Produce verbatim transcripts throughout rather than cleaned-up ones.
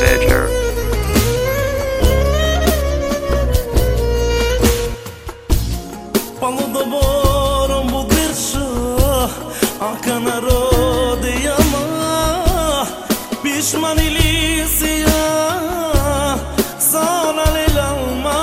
Center. Palo do boro mbudirshë A ka narode jama Bishmani lisia Sana le lalma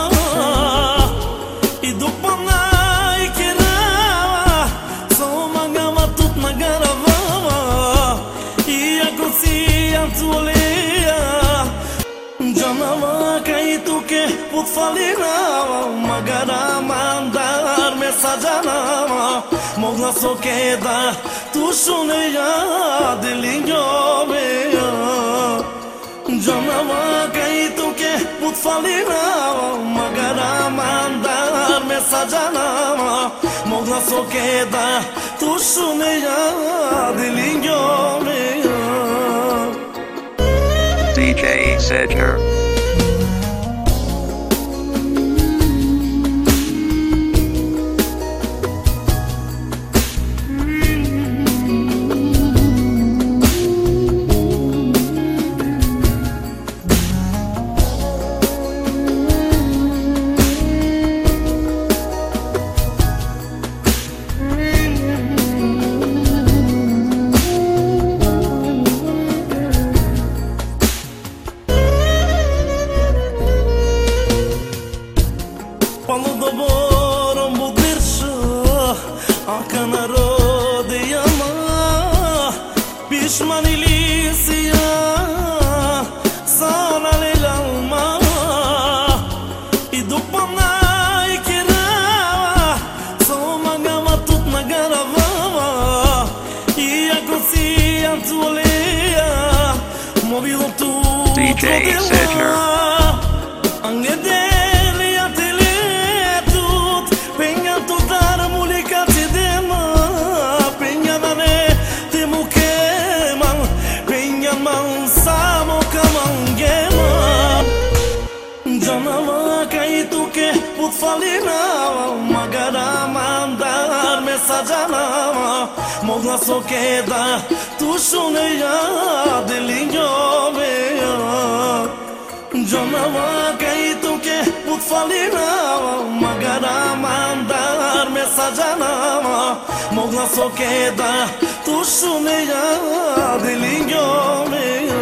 I duk pana i kira So manga matut na garava I akosia tuolea Janava ka i tuke put falina Magara mandar mesajanama Mogla so queda tu suneya dilinho meya Janava ka i tuke put falina Magara mandar mesajanama Mogla so queda tu suneya dilinho meya D J Center. Palo do boro mbudirshë A ka narode jama Bishmani lisia Sana le lalma I duk pana i kira So manga matut na garava I akosia tuolea Movido tu D J Center. Angede Janava ka i tuke put falina Magara mandar mesajanama Mogla so queda tu suneya dilinho meya Janava ka i tuke put falina Magara mandar mesajanama Mogla so queda tu suneya dilinho meya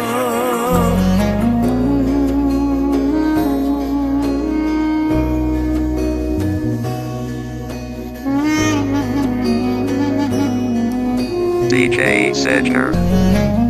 D J Center.